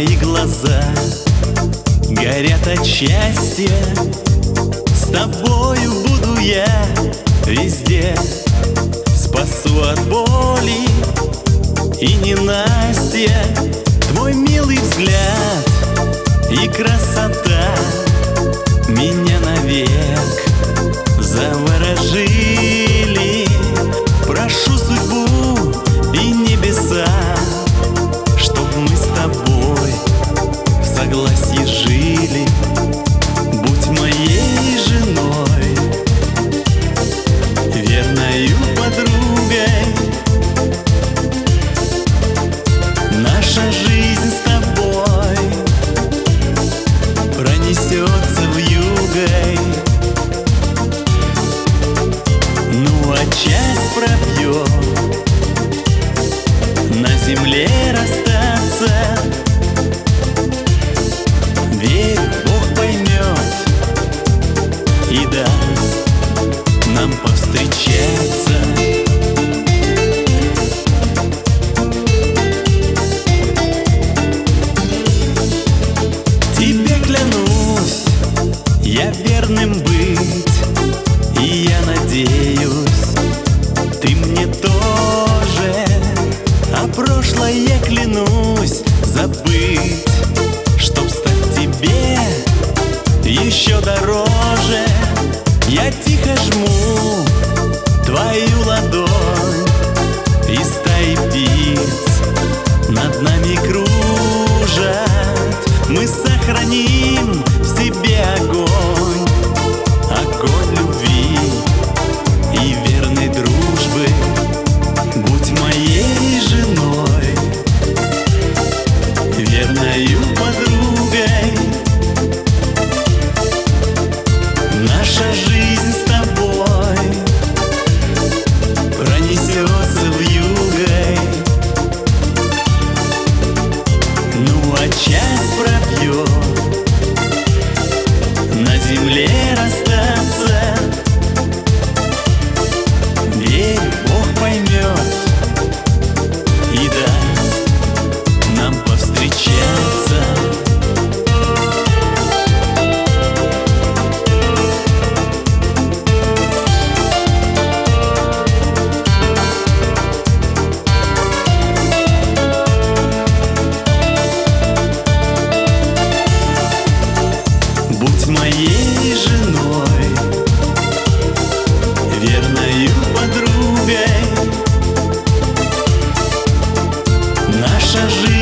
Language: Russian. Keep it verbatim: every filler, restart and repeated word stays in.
Мои глаза горят от счастья, с тобою буду я везде. Спасу от боли и ненастья. Твой милый взгляд и красота меня навек заворожили. Прошу судьбу и небеса, чтоб мы с тобой в согласии жили. Будь моей женой, верною подругой. Наша жизнь с тобой пронесется вьюгой. Ну а час пробьет на земле расстаться. Верю, Бог поймет и даст нам повстречаться. Тебе клянусь я верным быть, и я надеюсь, ты мне тоже. А прошлое я клянусь забыть, чтоб стать тебе еще дороже. Я тихо жму твою ладонь, и стаи птиц над нами кружат. Мы сохраним в себе огонь, огонь любви и верной дружбы. Будь моей женой, верною подругой. Наша жизнь с тобой пронесется вьюгой. Ну а час пробьет на земле расстаться. Верю, Бог поймет и даст нам повстречаться. Будь моей женой, верною подругой. Наша жизнь